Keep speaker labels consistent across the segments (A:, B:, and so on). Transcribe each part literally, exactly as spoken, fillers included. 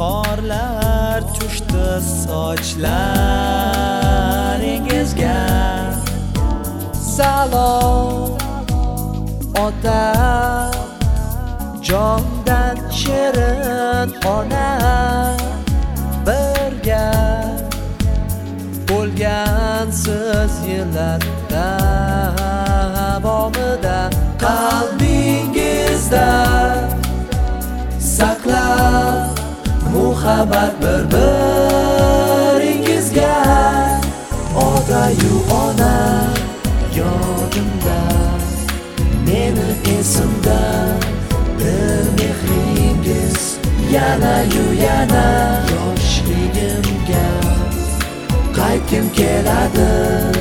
A: qorlar tushdi sochlaringizga. Salom ota, jondan shirin ona, birga bo'lgansiz yillar davomida. Qalbingizda saqlab muhabbat bir-biringizga. Otayu ona yodimda, meni esimda, bir mehringiz yana-yu yana yoshligimga qaytgim keladi.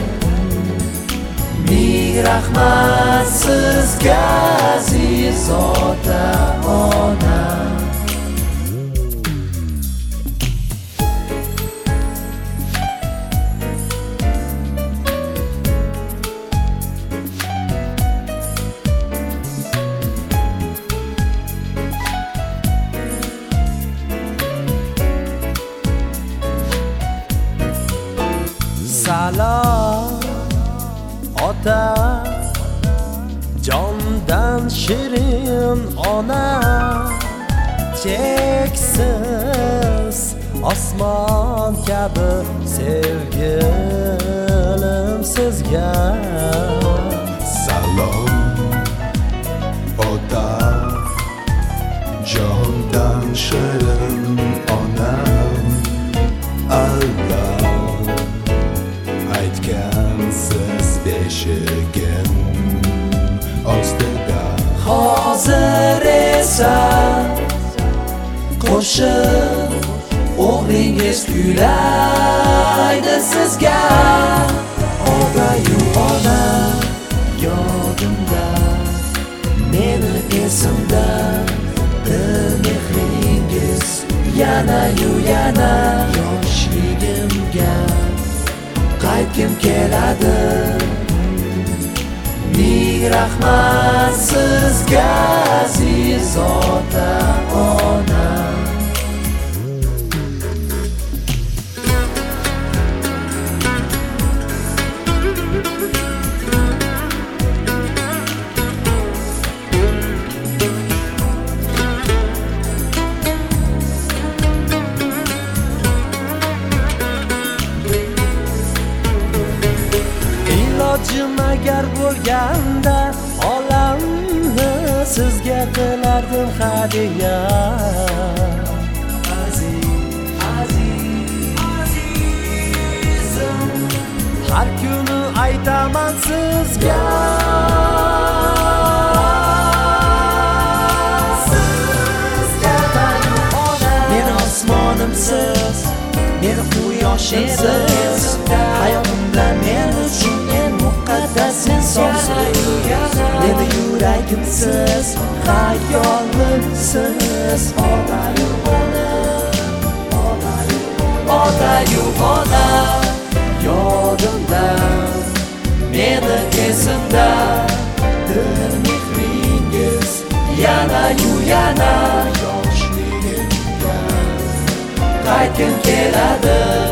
A: Ming rahmat sizga aziz ota ona. Salom ota, jondan shirin ona, cheksiz osmon kabi sevgilim sizga.
B: Salom ota, jondan shirin ona, Allah aytgansiz beshigim ostida.
A: Hozir esa qo'shiq o'g'lingiz kuylaydi sizga. Otayu ona yodimda, meni esimda, bir mehringiz yana-yu yana yoshligimga qaytgim keladi. Ming rahmat sizga aziz ota ona. Ilojim agar bo'lganda olamni sizga qilardim hadiya. Aziz, aziz, azizim, har kuni aytaman sizga. Sizga ona, meni osmonimsiz, meni quyoshimsiz, hayotimda men uchun eng muqaddas insonsiz. Meni yuragimsiz, xayolimsiz. Otayu ona, otayu ona yodimda, meni esimda, bir mehringiz yana-yu yana yoshligimga qaytgim keladi.